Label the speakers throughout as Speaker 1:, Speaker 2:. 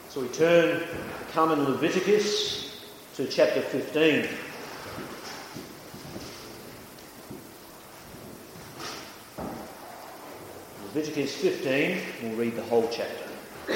Speaker 1: So we come in Leviticus to chapter 15. Leviticus 15, we'll read the whole chapter.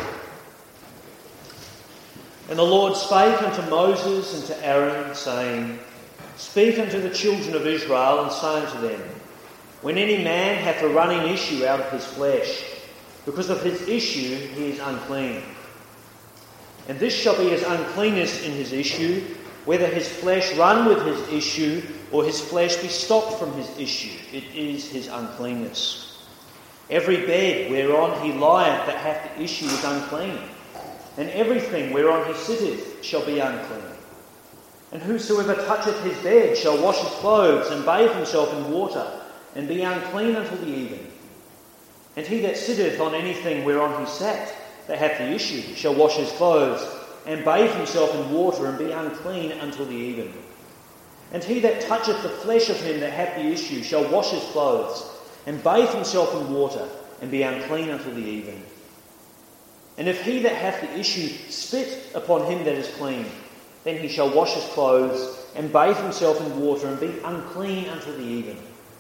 Speaker 1: And the Lord spake unto Moses and to Aaron, saying, Speak unto the children of Israel, and say unto them, When any man hath a running issue out of his flesh, because of his issue he is unclean. And this shall be his uncleanness in his issue, whether his flesh run with his issue, or his flesh be stopped from his issue. It is his uncleanness. Every bed whereon he lieth that hath the issue is unclean, and everything whereon he sitteth shall be unclean. And whosoever toucheth his bed shall wash his clothes, and bathe himself in water, and be unclean until the even. And he that sitteth on anything whereon he sat, that hath the issue, shall wash his clothes, and bathe himself in water, and be unclean until the even. And he that toucheth the flesh of him that hath the issue shall wash his clothes, and bathe himself in water, and be unclean until the even. And if he that hath the issue spit upon him that is clean, then he shall wash his clothes, and bathe himself in water, and be unclean until the even.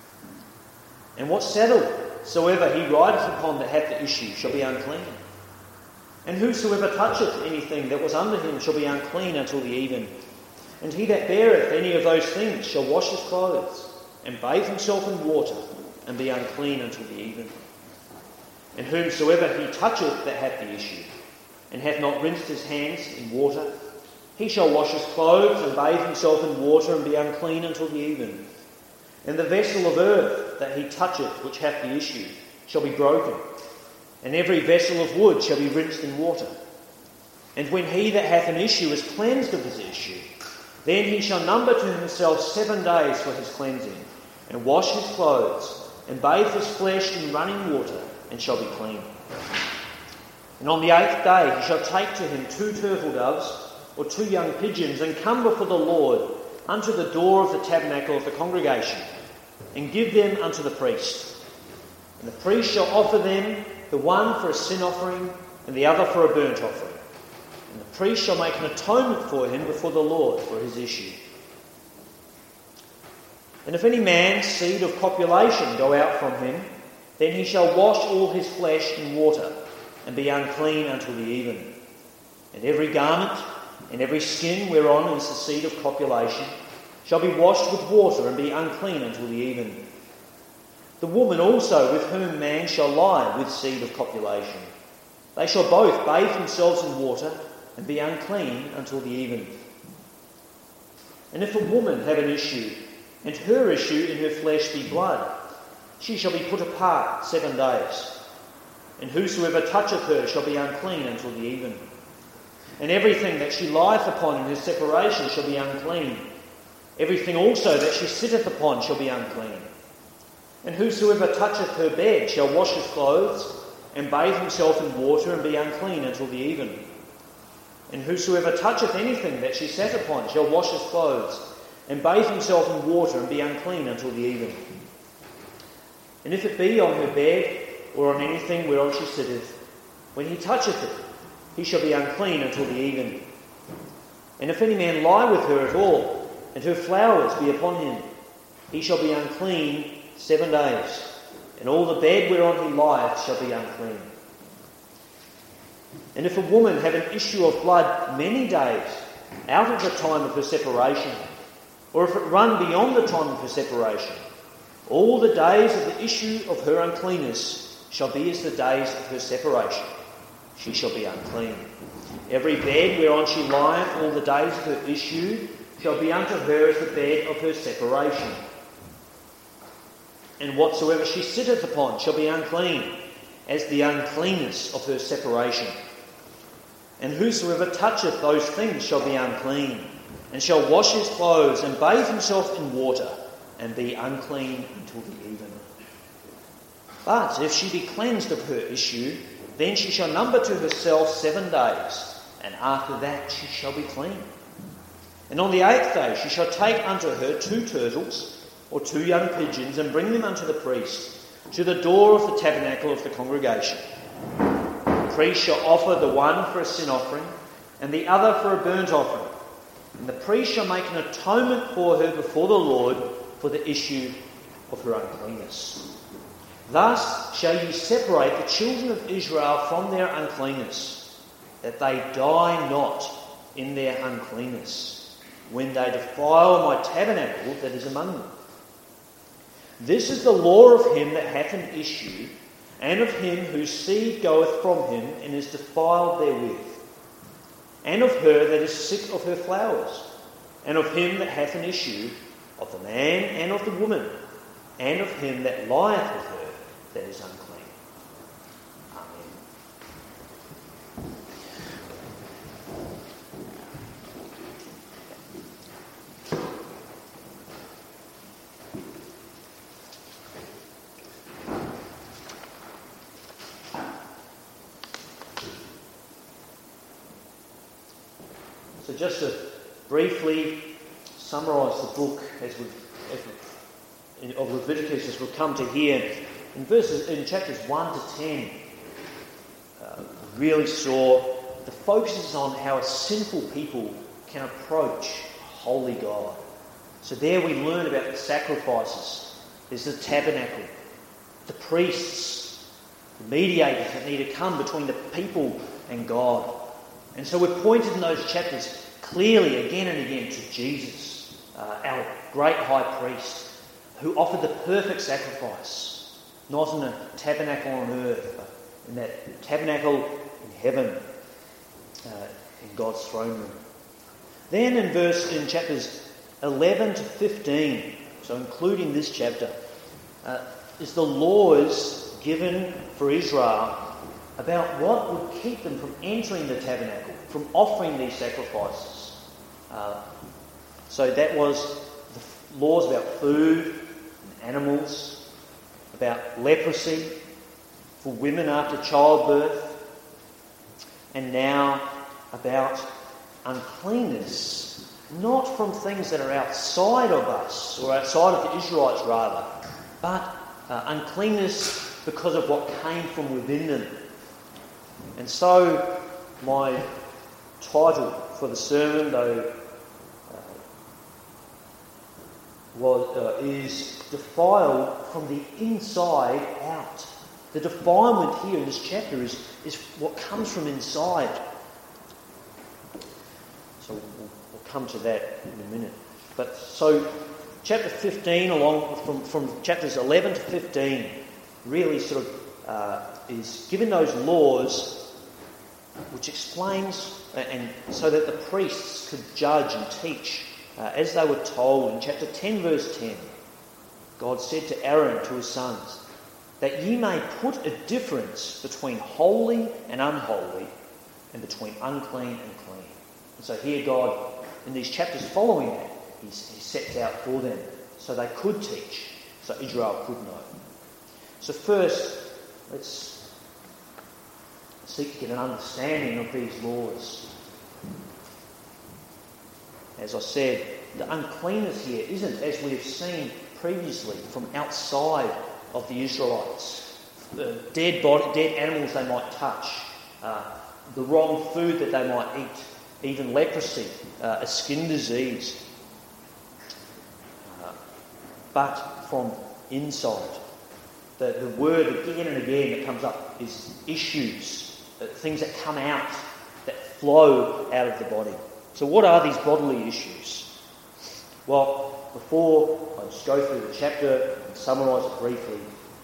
Speaker 1: And what saddle soever he rideth upon that hath the issue shall be unclean. And whosoever toucheth anything that was under him shall be unclean until the even. And he that beareth any of those things shall wash his clothes, and bathe himself in water, and be unclean until the even. And whomsoever he toucheth that hath the issue, and hath not rinsed his hands in water, he shall wash his clothes, and bathe himself in water, and be unclean until the even. And the vessel of earth that he toucheth which hath the issue shall be broken, and every vessel of wood shall be rinsed in water. And when he that hath an issue is cleansed of his issue, then he shall number to himself 7 days for his cleansing, and wash his clothes, and bathe his flesh in running water, and shall be clean. And on the 8th day he shall take to him 2 turtle doves, or 2 young pigeons, and come before the Lord unto the door of the tabernacle of the congregation, and give them unto the priest. And the priest shall offer them, the one for a sin offering, and the other for a burnt offering. And the priest shall make an atonement for him before the Lord for his issue. And if any man's seed of copulation go out from him, then he shall wash all his flesh in water, and be unclean until the even. And every garment and every skin whereon is the seed of copulation shall be washed with water, and be unclean until the even. The woman also with whom man shall lie with seed of copulation, they shall both bathe themselves in water, and be unclean until the even. And if a woman have an issue, and her issue in her flesh be blood, she shall be put apart 7 days. And whosoever toucheth her shall be unclean until the even. And everything that she lieth upon in her separation shall be unclean. Everything also that she sitteth upon shall be unclean. And whosoever toucheth her bed shall wash his clothes, and bathe himself in water, and be unclean until the even. And whosoever toucheth anything that she sat upon shall wash his clothes, and bathe himself in water, and be unclean until the even. And if it be on her bed, or on anything whereon she sitteth, when he toucheth it, he shall be unclean until the even. And if any man lie with her at all, and her flowers be upon him, he shall be unclean 7 days, and all the bed whereon he lieth shall be unclean. And if a woman have an issue of blood many days out of the time of her separation, or if it run beyond the time of her separation, all the days of the issue of her uncleanness shall be as the days of her separation. She shall be unclean. Every bed whereon she lieth all the days of her issue shall be unto her as the bed of her separation. And whatsoever she sitteth upon shall be unclean, as the uncleanness of her separation. And whosoever toucheth those things shall be unclean, and shall wash his clothes, and bathe himself in water, and be unclean until the even. But if she be cleansed of her issue, then she shall number to herself 7 days, and after that she shall be clean. And on the 8th day she shall take unto her 2 turtles, or 2 young pigeons, and bring them unto the priest, to the door of the tabernacle of the congregation. The priest shall offer the one for a sin offering and the other for a burnt offering. And the priest shall make an atonement for her before the Lord for the issue of her uncleanness. Thus shall ye separate the children of Israel from their uncleanness, that they die not in their uncleanness, when they defile my tabernacle that is among them. This is the law of him that hath an issue, and of him whose seed goeth from him and is defiled therewith, and of her that is sick of her flowers, and of him that hath an issue, of the man and of the woman, and of him that lieth with her that is unclean. Amen. So just to briefly summarise the book of Leviticus as we've come to here, in chapters 1 to 10, really saw the focus is on how a sinful people can approach holy God. So there we learn about the sacrifices. There's the tabernacle, the priests, the mediators that need to come between the people and God. And so we're pointed in those chapters clearly again and again to Jesus, our great high priest, who offered the perfect sacrifice, not in a tabernacle on earth, but in that tabernacle in heaven, in God's throne room. Then in chapters 11 to 15, so including this chapter, is the laws given for Israel about what would keep them from entering the tabernacle, from offering these sacrifices. So that was the laws about food and animals, about leprosy for women after childbirth, and now about uncleanness, not from things that are outside of us, or outside of the Israelites rather, but uncleanness because of what came from within them. And so my title for the sermon, though, is defiled from the inside out. The defilement here in this chapter is what comes from inside. So we'll come to that in a minute. But so chapter 15, along from chapters 11 to 15, really sort of is given those laws, which explains, and so that the priests could judge and teach as they were told. In chapter 10, verse 10, God said to Aaron, to his sons, that ye may put a difference between holy and unholy, and between unclean and clean. And so here God, in these chapters following that, he sets out for them so they could teach, so Israel could know. So first, let's seek to get an understanding of these laws. As I said, the uncleanness here isn't, as we have seen previously, from outside of the Israelites. The dead animals they might touch, the wrong food that they might eat, even leprosy, a skin disease. But from inside. The word again and again that comes up is issues, things that come out, that flow out of the body. So what are these bodily issues? Well, before I just go through the chapter and summarise it briefly,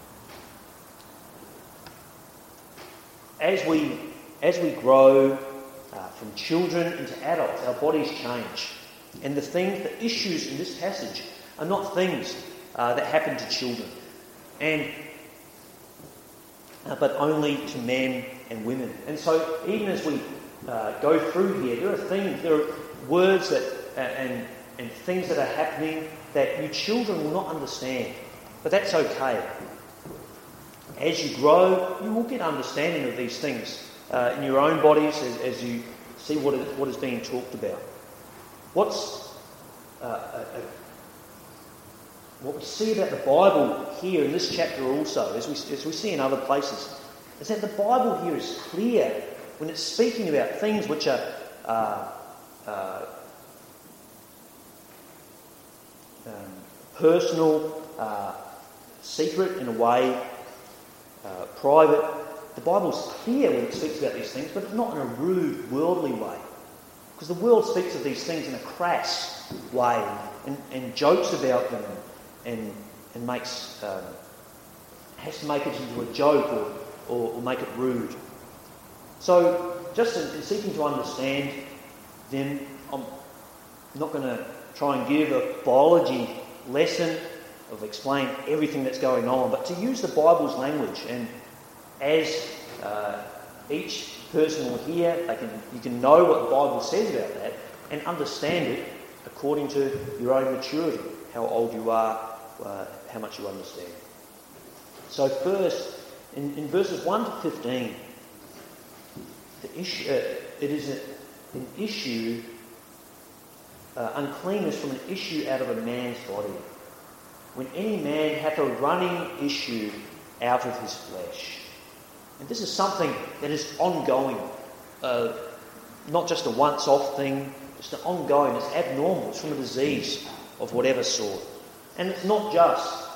Speaker 1: as we grow from children into adults, our bodies change. And the issues in this passage are not things that happen to children, but only to men and women. And so even as we go through here, there are words and things that are happening that you children will not understand. But that's okay. As you grow, you will get understanding of these things in your own bodies as you see what is being talked about. What we see about the Bible here in this chapter also, as we see in other places, is that the Bible here is clear when it's speaking about things which are personal, secret in a way, private. The Bible's clear when it speaks about these things, but not in a rude, worldly way. Because the world speaks of these things in a crass way and jokes about them and makes has to make it into a joke or make it rude. So, just in seeking to understand them, I'm not going to try and give a biology lesson of explain everything that's going on, but to use the Bible's language, and as each person will hear, you can know what the Bible says about that and understand it according to your own maturity, how old you are, how much you understand. So first, in verses 1 to 15, it is an issue, uncleanness from an issue out of a man's body. When any man hath a running issue out of his flesh. And this is something that is ongoing, not just a once-off thing, it's an ongoing, it's abnormal, it's from a disease of whatever sort. And it's not just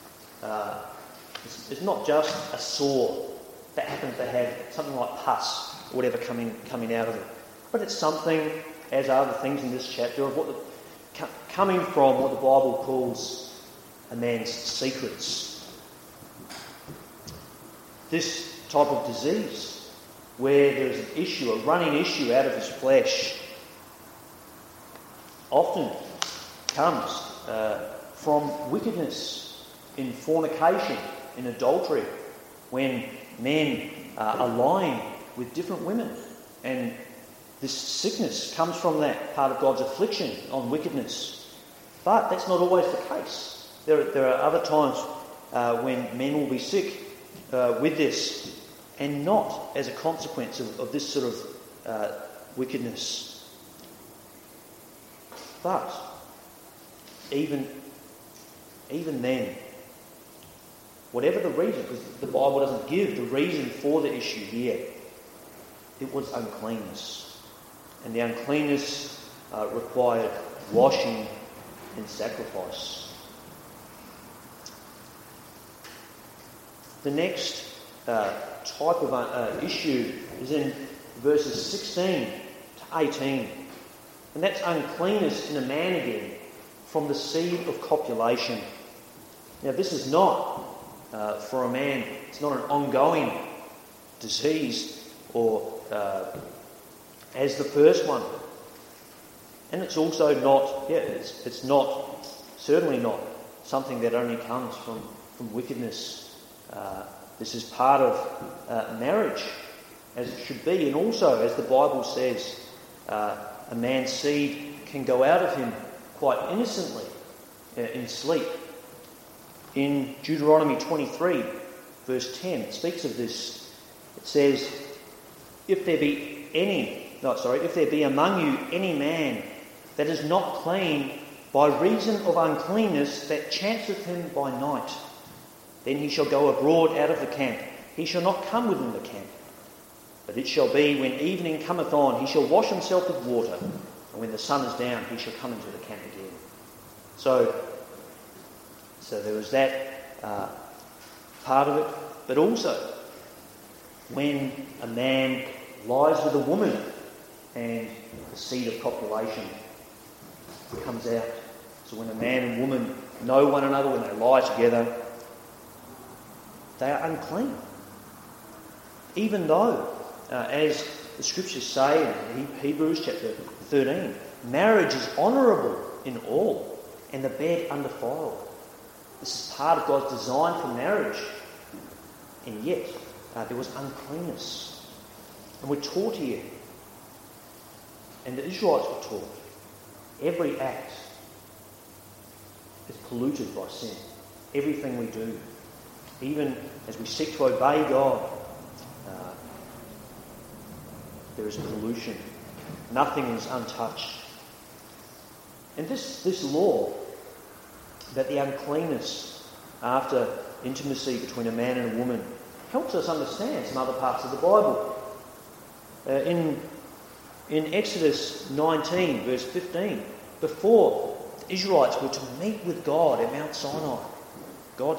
Speaker 1: a sore that happens to have something like pus or whatever coming out of it, but it's something, as are the things in this chapter, of coming from what the Bible calls a man's secrets. This type of disease, where there is an issue, a running issue out of his flesh, often comes from wickedness in fornication, in adultery, when men are lying with different women. And this sickness comes from that part of God's affliction on wickedness. But that's not always the case. There are other times when men will be sick with this, and not as a consequence of this sort of wickedness. But even then, whatever the reason, because the Bible doesn't give the reason for the issue here, it was uncleanness. And the uncleanness required washing and sacrifice. The next type of issue is in verses 16 to 18. And that's uncleanness in a man again from the seed of copulation. Now this is not, for a man, it's not an ongoing disease or as the first one. And it's also not, it's not, certainly not something that only comes from wickedness. This is part of marriage, as it should be. And also, as the Bible says, a man's seed can go out of him quite innocently in sleep. In Deuteronomy 23, verse 10, it speaks of this. It says, if there be among you any man that is not clean by reason of uncleanness that chanceth him by night, then he shall go abroad out of the camp. He shall not come within the camp. But it shall be, when evening cometh on, he shall wash himself with water, and when the sun is down, he shall come into the camp again. So there was that part of it. But also, when a man lies with a woman and the seed of copulation comes out. So when a man and woman know one another, when they lie together, they are unclean. Even though, as the scriptures say in Hebrews chapter 13, marriage is honourable in all, and the bed undefiled. This is part of God's design for marriage. And yet, there was uncleanness. And we're taught here, and the Israelites were taught, every act is polluted by sin. Everything we do. Even as we seek to obey God, there is pollution. Nothing is untouched. And this law, that the uncleanness after intimacy between a man and a woman helps us understand some other parts of the Bible. In Exodus 19, verse 15, before the Israelites were to meet with God at Mount Sinai, God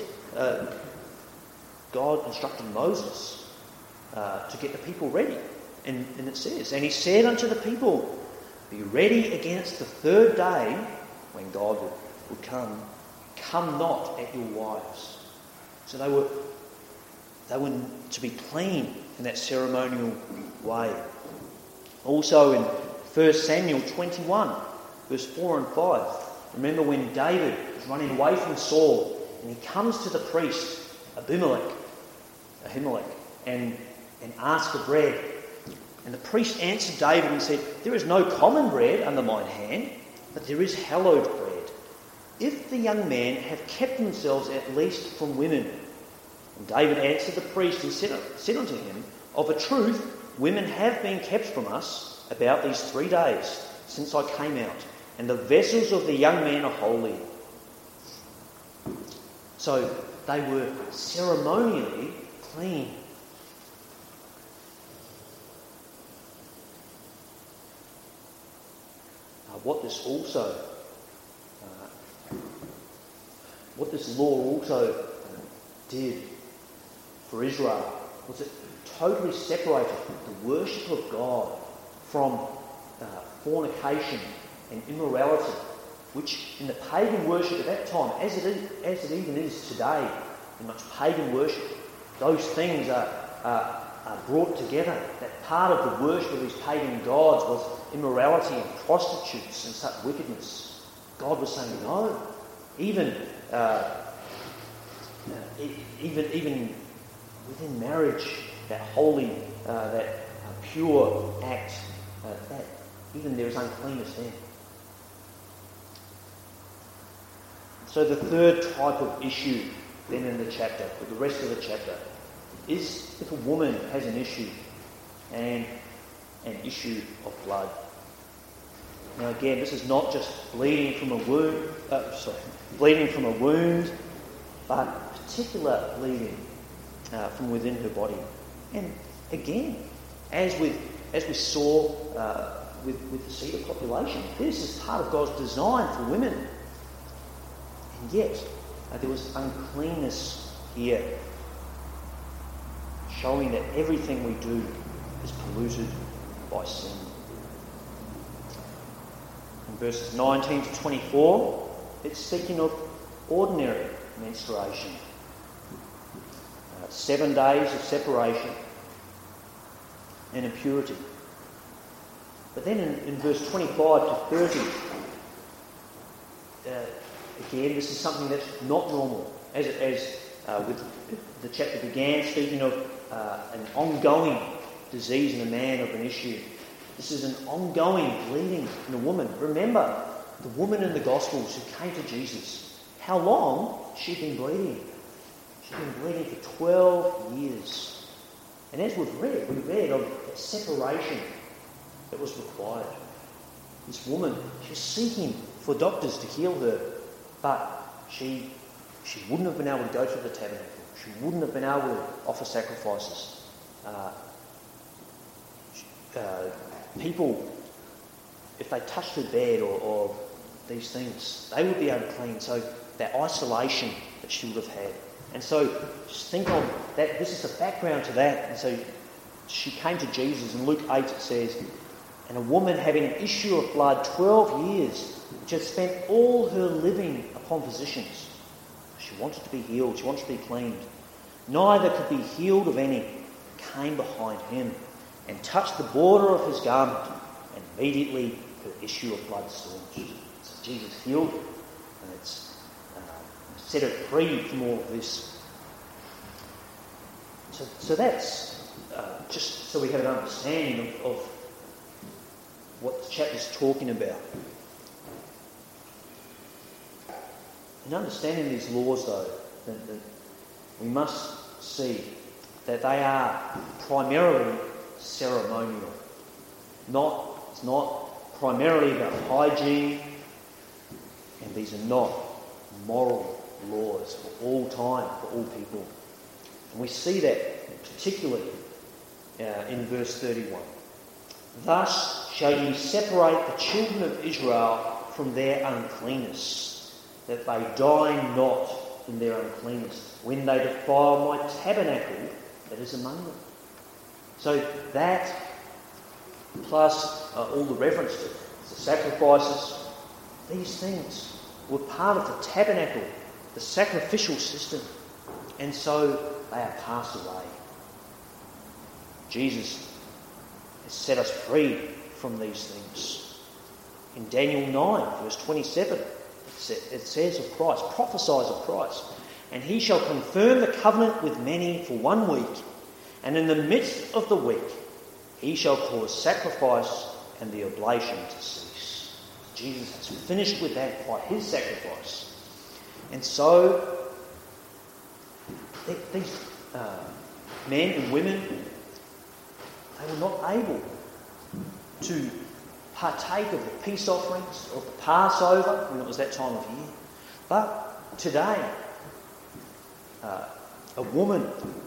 Speaker 1: instructed Moses to get the people ready. And it says, "And he said unto the people, Be ready against the third day, when God would come. Come not at your wives." So they were to be clean in that ceremonial way. Also in 1 Samuel 21, verse 4 and 5. Remember when David was running away from Saul, and he comes to the priest, Ahimelech, and asks for bread. And the priest answered David and said, "There is no common bread under mine hand, but there is hallowed bread. If the young men have kept themselves at least from women." And David answered the priest and said unto him, "Of a truth, women have been kept from us about these 3 days since I came out, and the vessels of the young men are holy." So they were ceremonially clean. What this law also did for Israel was it totally separated the worship of God from fornication and immorality, which in the pagan worship at that time, as it even is today, in much pagan worship, those things are brought together. That part of the worship of these pagan gods was immorality and prostitutes and such wickedness. God was saying no. Even within marriage, that holy, that pure act, that even there is uncleanness there. So the third type of issue then in the chapter, or the rest of the chapter, is if a woman has an issue, and an issue of blood. Now again, this is not just bleeding from a wound, but particular bleeding from within her body. And again, as we saw with the cedar population, this is part of God's design for women. And yet, there was uncleanness here, showing that everything we do is polluted by sin. In verses 19 to 24, it's speaking of ordinary menstruation. 7 days of separation and impurity. But then in verse 25 to 30, again, this is something that's not normal. As with the chapter began, speaking of an ongoing disease in a man, of an issue. This is an ongoing bleeding in a woman. Remember, the woman in the Gospels who came to Jesus, how long she'd been bleeding? She'd been bleeding for 12 years. And as we read of the separation that was required. This woman, she was seeking for doctors to heal her, but she wouldn't have been able to go to the tabernacle. She wouldn't have been able to offer sacrifices. People, if they touched her bed or these things, they would be unclean. So that isolation that she would have had. And so just think of that. This is the background to that. And so she came to Jesus. In Luke 8 it says, "And a woman having an issue of blood 12 years, which had spent all her living upon physicians." She wanted to be healed. She wanted to be cleaned. "Neither could be healed of any, came behind him and touched the border of his garment, and immediately her issue of blood staunched." So Jesus healed her, and it's set her free from all of this. So that's just so we have an understanding of what the chapter's talking about. In understanding these laws, though, that we must see that they are primarily ceremonial. It's not primarily about hygiene, and these are not moral laws for all time, for all people. And we see that particularly in verse 31. Thus shall ye separate the children of Israel from their uncleanness, that they die not in their uncleanness, when they defile my tabernacle that is among them. So that, plus all the reference to the sacrifices, these things were part of the tabernacle, the sacrificial system, and so they are passed away. Jesus has set us free from these things. In Daniel 9, verse 27, it says of Christ, prophesies of Christ, and he shall confirm the covenant with many for 1 week, and in the midst of the week he shall cause sacrifice and the oblation to cease. Jesus has finished with that by his sacrifice. And so these men and women, they were not able to partake of the peace offerings of the Passover when it was that time of year. But today, a woman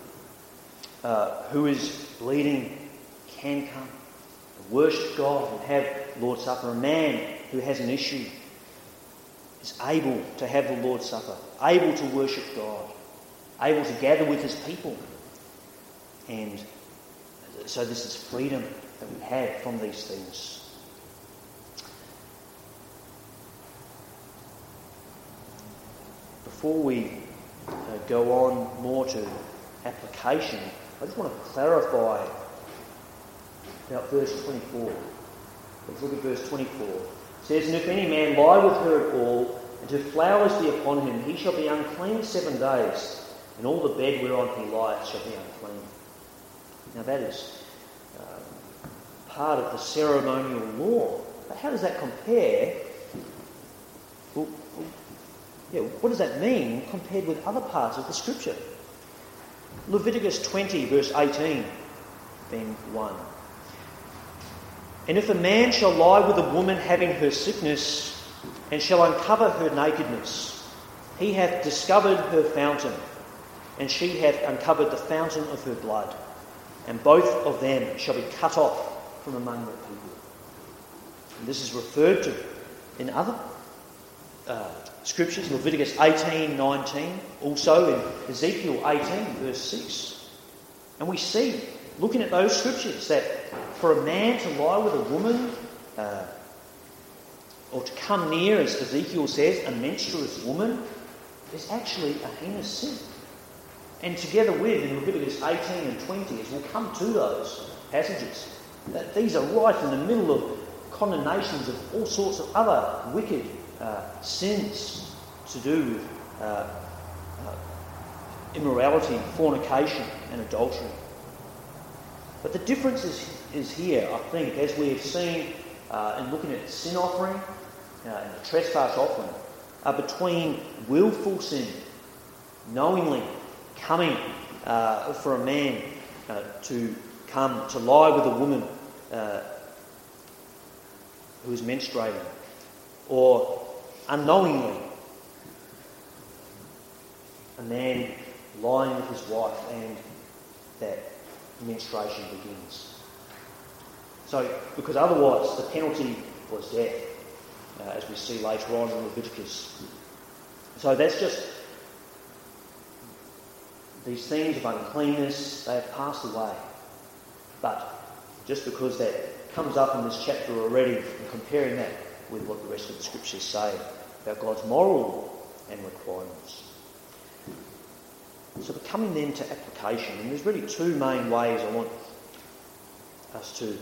Speaker 1: who is bleeding can come and worship God and have Lord's Supper. A man who has an issue is able to have the Lord's Supper, able to worship God, able to gather with his people. And so this is freedom that we have from these things. Before we go on more to application, I just want to clarify about verse 24. Let's look at verse 24. It says, and if any man lie with her at all, and her flowers be upon him, he shall be unclean 7 days, and all the bed whereon he lieth shall be unclean. Now that is part of the ceremonial law. But how does that compare? What does that mean compared with other parts of the Scripture? Leviticus 20, verse 18, then 1. And if a man shall lie with a woman having her sickness, and shall uncover her nakedness, he hath discovered her fountain, and she hath uncovered the fountain of her blood, and both of them shall be cut off from among the people. And this is referred to in other scriptures, Leviticus 18, 19, also in Ezekiel 18, verse 6. And we see, looking at those scriptures, that for a man to lie with a woman, or to come near, as Ezekiel says, a menstruous woman, is actually a heinous sin. And together with, in Leviticus 18 and 20, as we'll come to those passages, that these are right in the middle of condemnations of all sorts of other wicked sins to do with immorality, fornication and adultery. But the difference is here, I think, as we have seen in looking at sin offering and the trespass offering, between willful sin, knowingly coming for a man to come to lie with a woman who is menstruating, or unknowingly a man lying with his wife and that menstruation begins. So, because otherwise the penalty was death, as we see later on in Leviticus. So that's just these things of uncleanness, they have passed away. But just because that comes up in this chapter already, and comparing that with what the rest of the scriptures say about God's moral law and requirements. So we're coming then to application, and there's really two main ways I want us to,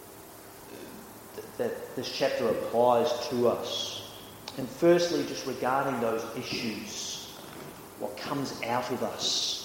Speaker 1: that this chapter applies to us. And firstly, just regarding those issues, what comes out of us.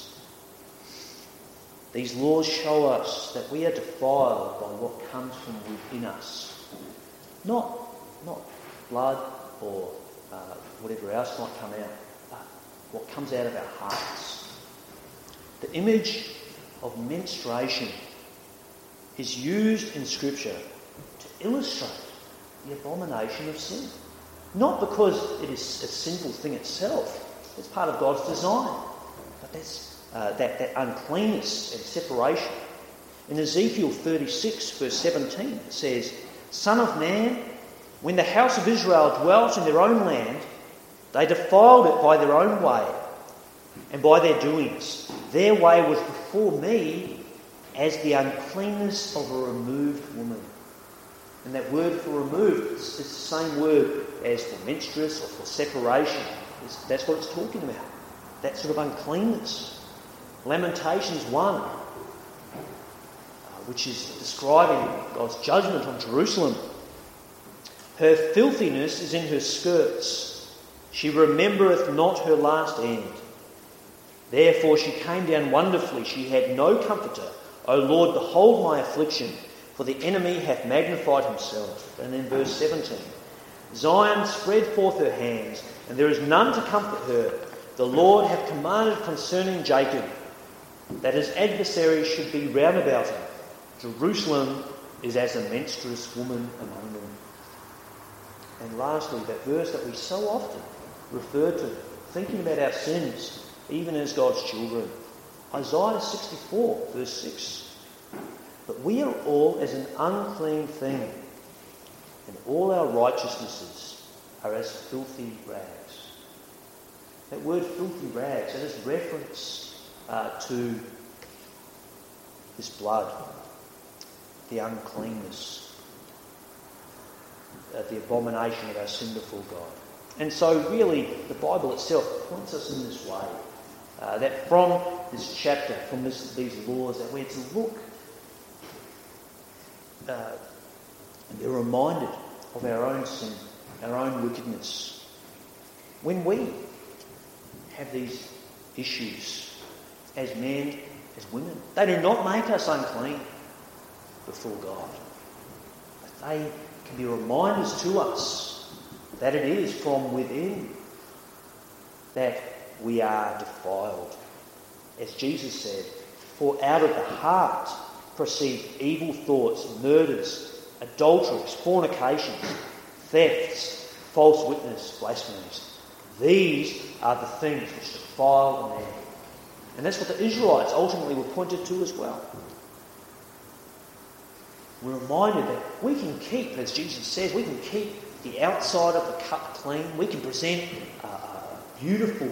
Speaker 1: These laws show us that we are defiled by what comes from within us. Not blood or whatever else might come out, but what comes out of our hearts. The image of menstruation is used in Scripture to illustrate the abomination of sin. Not because it is a sinful thing itself, it's part of God's design, but that's that uncleanness and separation. In Ezekiel 36, verse 17, it says, "Son of man, when the house of Israel dwelt in their own land, they defiled it by their own way and by their doings. Their way was before me as the uncleanness of a removed woman." And that word for removed is the same word as for menstruous or for separation. That's what it's talking about. That sort of uncleanness. Lamentations 1, which is describing God's judgment on Jerusalem. "Her filthiness is in her skirts. She remembereth not her last end. Therefore she came down wonderfully. She had no comforter. O Lord, behold my affliction, for the enemy hath magnified himself." And then verse 17. "Zion spread forth her hands, and there is none to comfort her. The Lord hath commanded concerning Jacob, that his adversaries should be round about him. Jerusalem is as a menstruous woman among them." And lastly, that verse that we so often refer to, thinking about our sins, even as God's children. Isaiah 64, verse 6. "But we are all as an unclean thing, and all our righteousnesses are as filthy rags." That word filthy rags, that is reference to his blood, the uncleanness, the abomination of our sin before God. And so really the Bible itself points us in this way, that from this chapter, from these laws, that we're to look and be reminded of our own sin, our own wickedness. When we have these issues as men, as women, they do not make us unclean before God. But they can be reminders to us that it is from within that we are defiled. As Jesus said, "For out of the heart proceed evil thoughts, murders, adulteries, fornications, thefts, false witness, blasphemies. These are the things which defile a man." And that's what the Israelites ultimately were pointed to as well. We're reminded that we can keep, as Jesus says, we can keep the outside of the cup clean. We can present a beautiful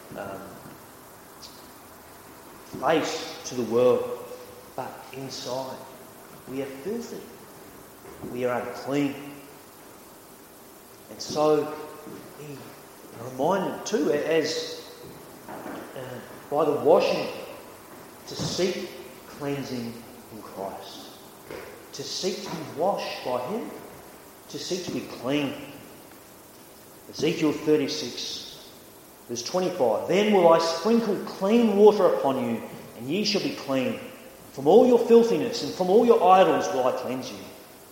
Speaker 1: face to the world. But inside, we are filthy. We are unclean. And so we are reminded too, as by the washing, to seek cleansing in Christ. To seek to be washed by Him. To seek to be clean. Ezekiel 36, verse 25. "Then will I sprinkle clean water upon you, and ye shall be clean. From all your filthiness and from all your idols will I cleanse you."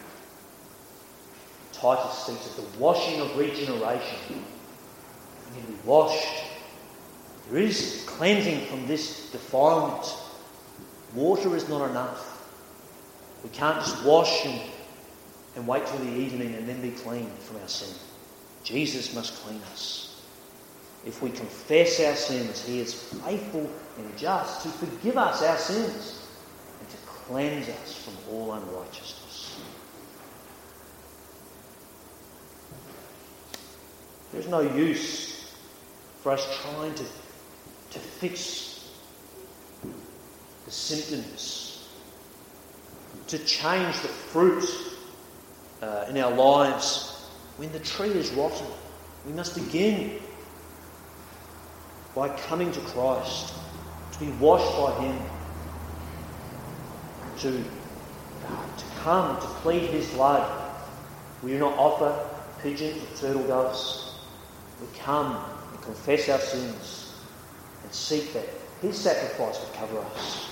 Speaker 1: Titus speaks of the washing of regeneration. We need to be washed. There is cleansing from this defilement. Water is not enough. We can't just wash and wait till the evening and then be clean from our sin. Jesus must clean us. If we confess our sins, He is faithful and just to forgive us our sins and to cleanse us from all unrighteousness. There's no use for us trying to fix the symptoms, to change the fruit in our lives when the tree is rotten. We must begin by coming to Christ, to be washed by Him, to come to plead His blood. We do not offer pigeons or turtle doves. We come and confess our sins and seek that His sacrifice would cover us.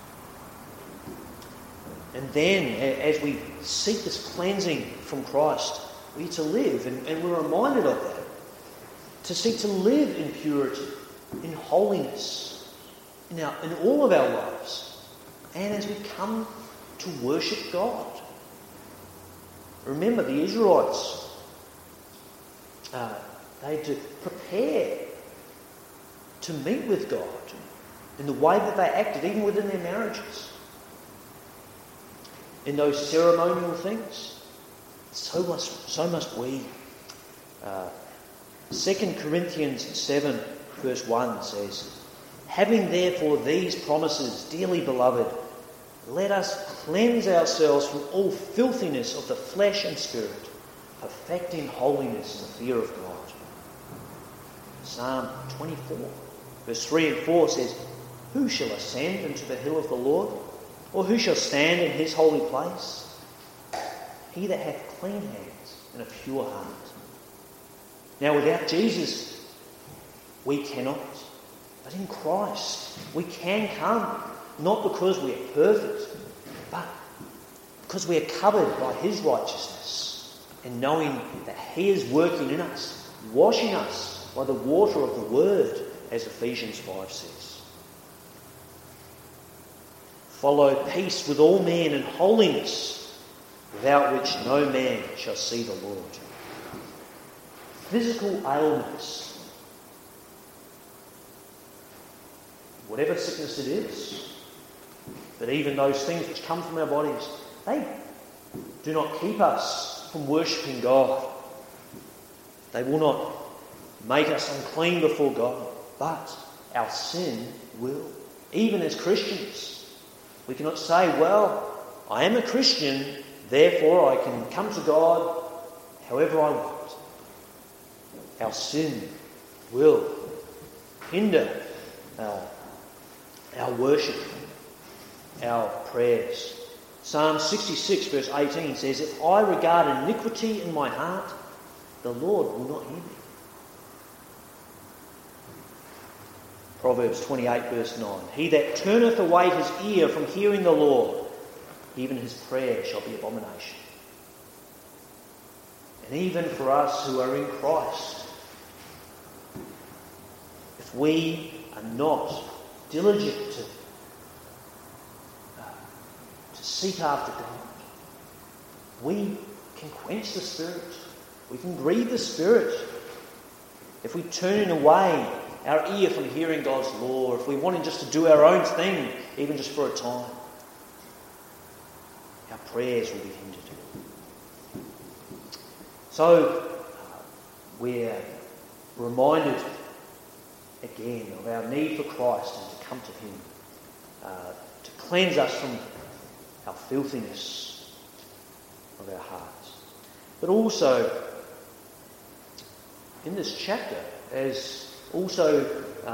Speaker 1: And then, as we seek this cleansing from Christ, we need to live, and we're reminded of that, to seek to live in purity, in holiness, in all of our lives, and as we come to worship God. Remember, the Israelites, they had to prepare to meet with God. in the way that they acted, even within their marriages, in those ceremonial things. So must we. 2 Corinthians 7 verse 1 says, "Having therefore these promises, dearly beloved, let us cleanse ourselves from all filthiness of the flesh and spirit, perfecting holiness in the fear of God." Psalm 24 verse 3 and 4 says, "Who shall ascend into the hill of the Lord? Or who shall stand in his holy place? He that hath clean hands and a pure heart." Now without Jesus, we cannot. But in Christ, we can come, not because we are perfect, but because we are covered by his righteousness, and knowing that he is working in us, washing us by the water of the word, as Ephesians 5 says. "Follow peace with all men and holiness, without which no man shall see the Lord." Physical ailments, whatever sickness it is, but even those things which come from our bodies, they do not keep us from worshipping God. They will not make us unclean before God, but our sin will. Even as Christians, we cannot say, "Well, I am a Christian, therefore I can come to God however I want." Our sin will hinder our worship, our prayers. Psalm 66 verse 18 says, "If I regard iniquity in my heart, the Lord will not hear me." Proverbs 28 verse 9, "He that turneth away his ear from hearing the Lord, even his prayer shall be abomination." And even for us who are in Christ, if we are not diligent to seek after God, we can quench the Spirit. We can grieve the Spirit if we turn away our ear from hearing God's law, if we want just to do our own thing, even just for a time. Our prayers will be hindered. So, we're reminded again of our need for Christ and to come to him, to cleanse us from our filthiness of our hearts. But also, in this chapter, as also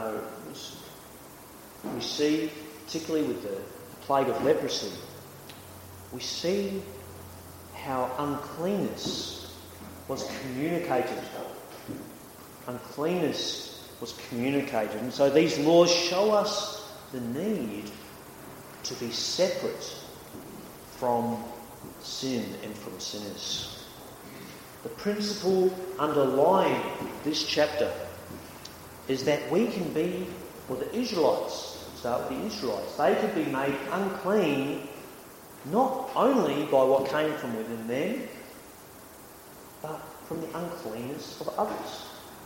Speaker 1: we see, particularly with the plague of leprosy, we see how uncleanness was communicated. Uncleanness was communicated. And so these laws show us the need to be separate from sin and from sinners. The principle underlying this chapter is that we can be, well, the Israelites, start with the Israelites, they could be made unclean not only by what came from within them, but from the uncleanness of others.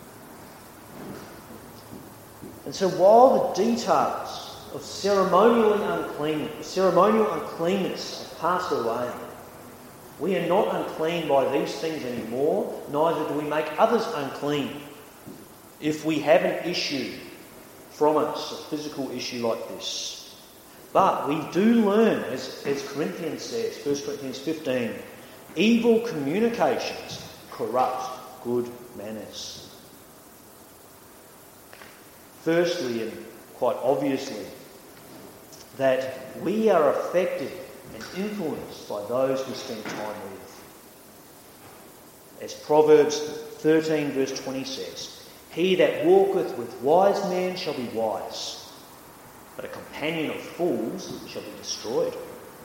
Speaker 1: And so while the details of ceremonial uncleanness have passed away, we are not unclean by these things anymore, neither do we make others unclean if we have an issue from us, a physical issue like this. But we do learn, as Corinthians says, 1 Corinthians 15, evil communications corrupt good manners. Firstly, and quite obviously, that we are affected and influenced by those we spend time with. As Proverbs 13 verse 20 says, "He that walketh with wise men shall be wise, but a companion of fools shall be destroyed."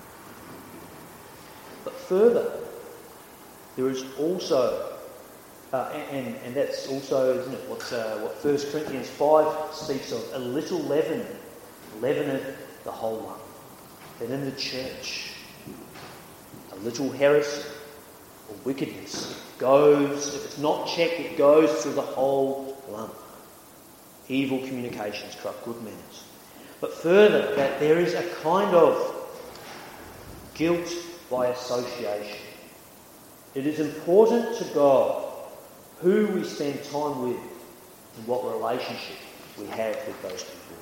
Speaker 1: But further, there is also, and that's also, isn't it, what 1 Corinthians 5 speaks of, a little leaven leaveneth the whole lump. That in the church, a little heresy or wickedness goes, if it's not checked, it goes through the whole lump. Evil communications corrupt good manners. but further, that there is a kind of guilt by association. It is important to God who we spend time with and what relationship we have with those people.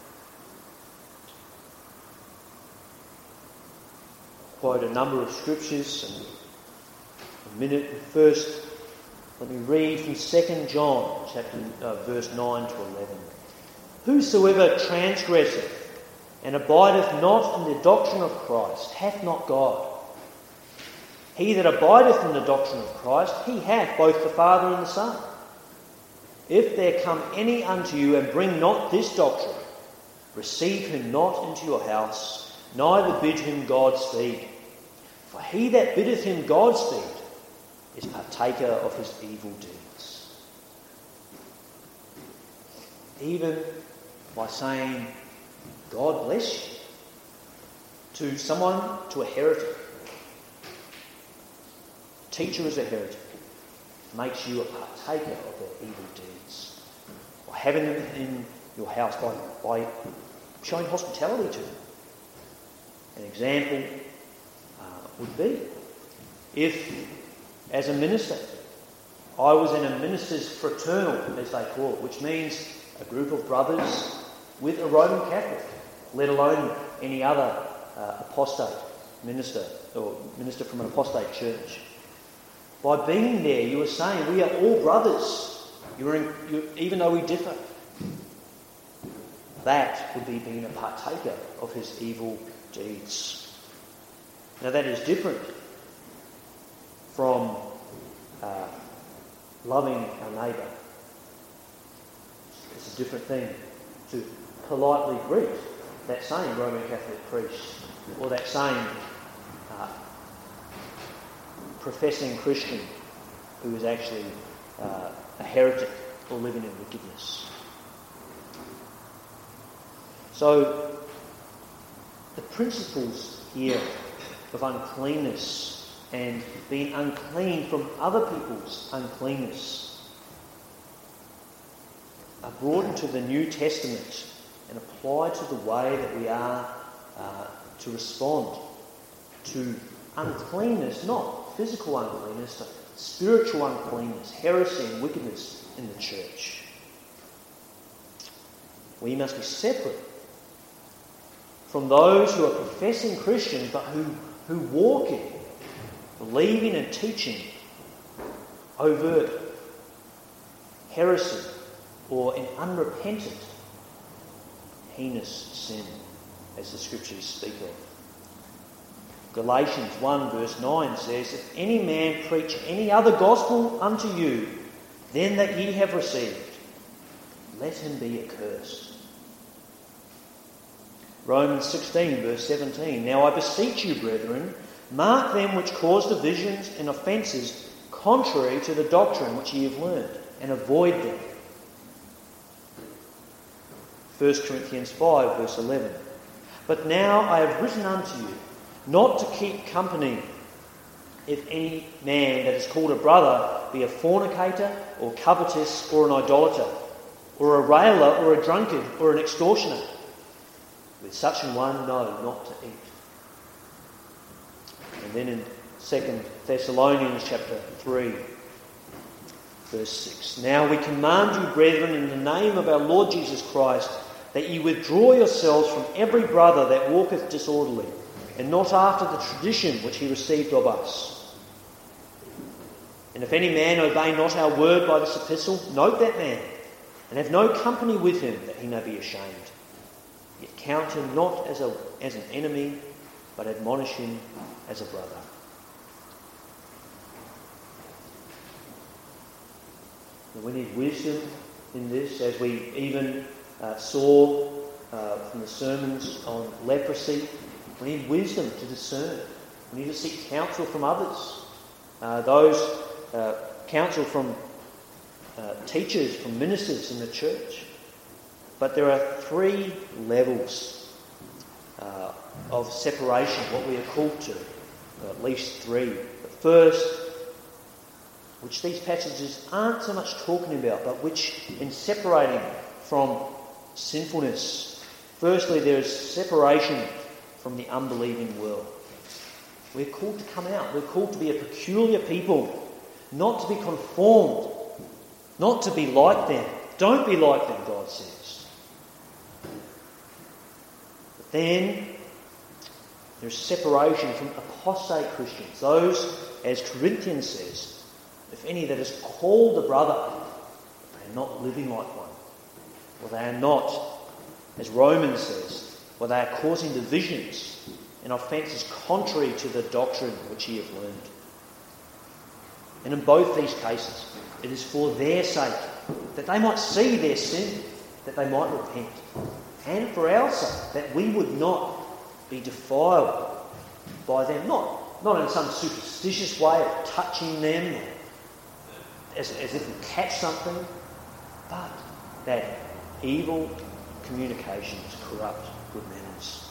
Speaker 1: I'll quote a number of scriptures in a minute. First, let me read from 2 John, verse 9 to 11. Whosoever transgresseth and abideth not in the doctrine of Christ hath not God. He that abideth in the doctrine of Christ, he hath both the Father and the Son. If there come any unto you and bring not this doctrine, receive him not into your house, neither bid him Godspeed. For he that biddeth him Godspeed is partaker of his evil deeds. Even by saying, God bless you, to someone, to a heretic. Teacher is a heretic. Makes you a partaker of their evil deeds. By having them in your house, by showing hospitality to them. An example would be if, as a minister, I was in a minister's fraternal, as they call it, which means a group of brothers with a Roman Catholic, let alone any other apostate minister or minister from an apostate church. By being there, you are saying we are all brothers, even though we differ. That would be being a partaker of his evil deeds. Now that is different from loving our neighbour. It's a different thing to politely greet that same Roman Catholic priest or that same professing Christian who is actually a heretic or living in wickedness. So the principles here of uncleanness and being unclean from other people's uncleanness are brought into the New Testament and applied to the way that we are to respond to uncleanness, not physical uncleanness, but spiritual uncleanness, heresy and wickedness in the church. We must be separate from those who are professing Christians but who walk in, believing and teaching overt heresy or an unrepentant, heinous sin, as the scriptures speak of. Galatians 1 verse 9 says, if any man preach any other gospel unto you than that ye have received, let him be accursed. Romans 16 verse 17, now I beseech you, brethren, mark them which cause divisions and offences contrary to the doctrine which ye have learned, and avoid them. 1 Corinthians 5 verse 11, but now I have written unto you, not to keep company if any man that is called a brother be a fornicator, or covetous, or an idolater, or a railer, or a drunkard, or an extortioner. With such an one, no, not to eat. And then in 2 Thessalonians chapter 3, verse 6, now we command you, brethren, in the name of our Lord Jesus Christ, that ye withdraw yourselves from every brother that walketh disorderly, and not after the tradition which he received of us. And if any man obey not our word by this epistle, note that man, and have no company with him, that he may be ashamed. Yet count him not as an enemy, but admonish him as a brother. And we need wisdom in this, as we even saw from the sermons on leprosy. We need wisdom to discern. We need to seek counsel from others. Counsel from teachers, from ministers in the church. But there are 3 levels of separation, what we are called to. At least 3. The first, which these passages aren't so much talking about, but which in separating from sinfulness, Firstly, there is separation from the unbelieving world. We're called to come out. We're called to be a peculiar people, not to be conformed, not to be like them. Don't be like them, God says. But then there's separation from apostate Christians, those, as Corinthians says, if any that is called a brother, they are not living like one, or they are not, as Romans says, or they are causing divisions and offences contrary to the doctrine which ye have learned. And in both these cases, it is for their sake, that they might see their sin, that they might repent, and for our sake, that we would not be defiled by them, not in some superstitious way of touching them as if we catch something, but that evil communications corrupt good manners.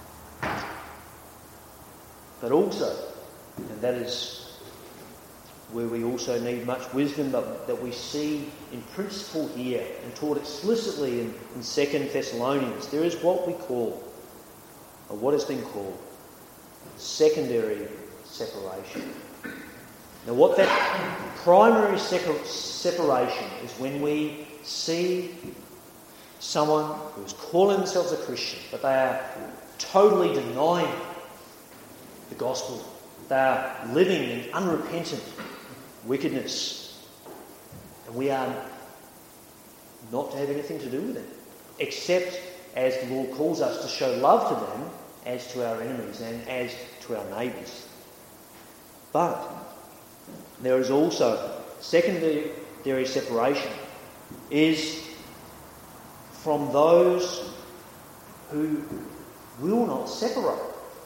Speaker 1: But also, and that is where we also need much wisdom, but that we see in principle here and taught explicitly in 2 Thessalonians, there is what we call, or what has been called, secondary separation. Now what that primary separation is when we see someone who is calling themselves a Christian, but they are totally denying the gospel. They are living in unrepentant wickedness. And we are not to have anything to do with them, except as the Lord calls us to show love to them as to our enemies and as to our neighbours. But there is also secondary separation is from those who will not separate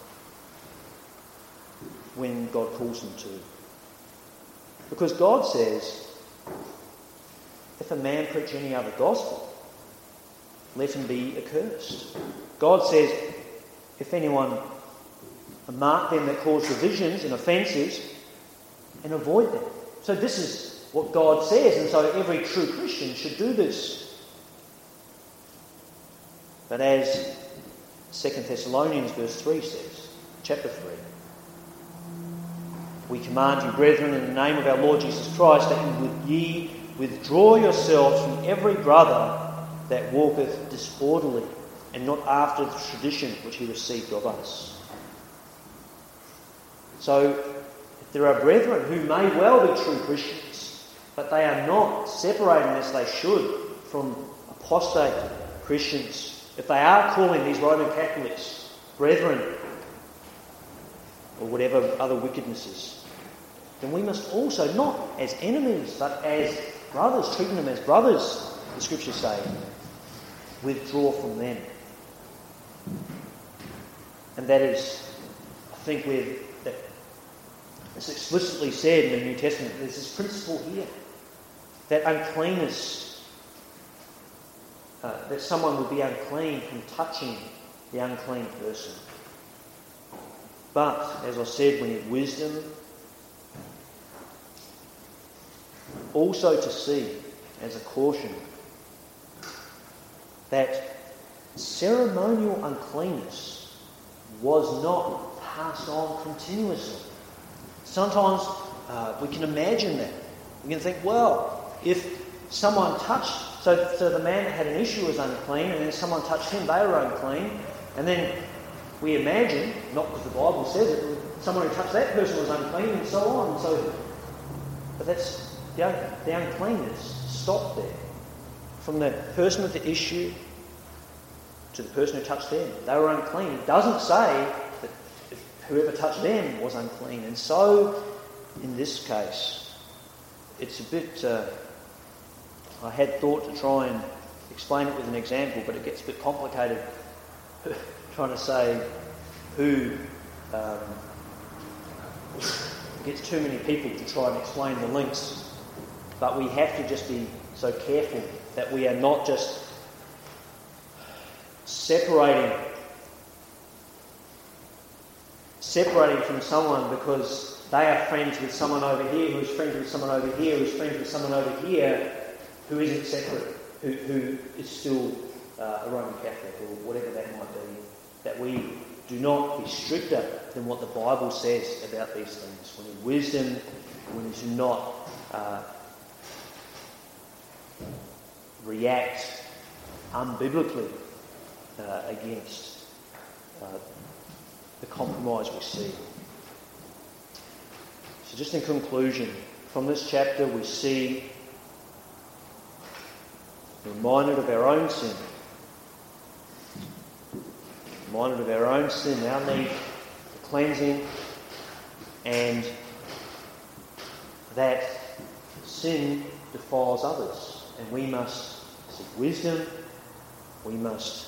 Speaker 1: when God calls them to. Because God says, if a man preach any other gospel, let him be accursed. God says, if anyone mark them that cause divisions and offences, and avoid them. So this is what God says, and so every true Christian should do this. But as 2 Thessalonians verse 3 says, chapter 3, we command you, brethren, in the name of our Lord Jesus Christ, that ye withdraw yourselves from every brother that walketh disorderly, and not after the tradition which he received of us. So, there are brethren who may well be true Christians, but they are not separating as they should from apostate Christians. If they are calling these Roman Catholics brethren, or whatever other wickednesses, then we must also, not as enemies, but as brothers, treating them as brothers, the Scriptures say, withdraw from them. And that is, I think, where it's explicitly said in the New Testament, there's this principle here, that uncleanness, that someone would be unclean from touching the unclean person. But, as I said, we need wisdom also to see, as a caution, that ceremonial uncleanness was not passed on continuously. Sometimes we can imagine that. We can think, well, if someone touched, so the man that had an issue was unclean, and then someone touched him, they were unclean, and then we imagine, not because the Bible says it, someone who touched that person was unclean, and so on. But that's the uncleanness stopped there. From the person with the issue to the person who touched them, they were unclean. It doesn't say that whoever touched them was unclean. And so, in this case, it's a bit... I had thought to try and explain it with an example, but it gets a bit complicated trying to say who... it gets too many people to try and explain the links. But we have to just be so careful that we are not just separating from someone because they are friends with someone over here, who's friends with someone over here, who's friends with someone over here, who isn't separate, who is still a Roman Catholic or whatever that might be, that we do not be stricter than what the Bible says about these things. We need wisdom. We need to not react unbiblically against the compromise we see. So just in conclusion, from this chapter we see reminded of our own sin. Reminded of our own sin, our need for cleansing, and that sin defiles others. And we must seek wisdom, we must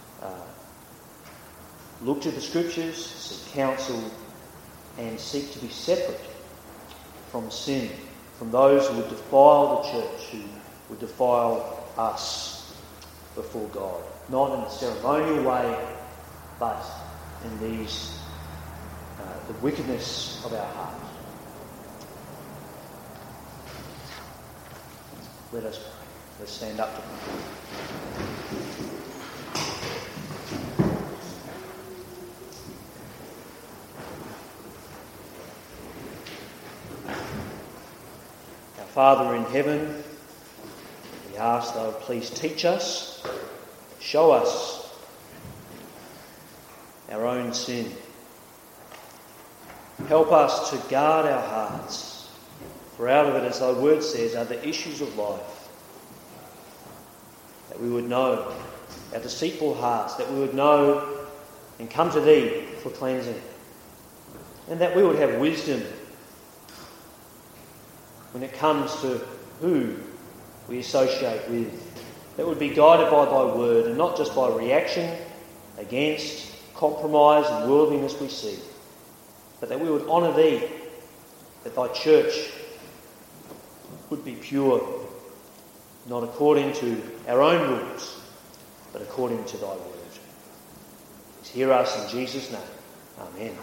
Speaker 1: look to the Scriptures, seek counsel, and seek to be separate from sin, from those who would defile the church, who would defile us before God. Not in a ceremonial way, but in these, the wickedness of our heart. Let us pray. Let's stand up to pray. Our Father in heaven, we ask thou please teach us, show us our own sin. Help us to guard our hearts, for out of it, as thy word says, are the issues of life. That we would know our deceitful hearts, that we would know and come to thee for cleansing, and that we would have wisdom when it comes to who we associate with, that would be guided by thy word and not just by reaction against compromise and worldliness we see, but that we would honour thee, that thy church would be pure, not according to our own rules, but according to thy word. Please hear us in Jesus' name. Amen.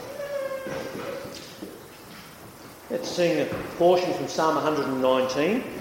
Speaker 1: Let's sing a portion from Psalm 119.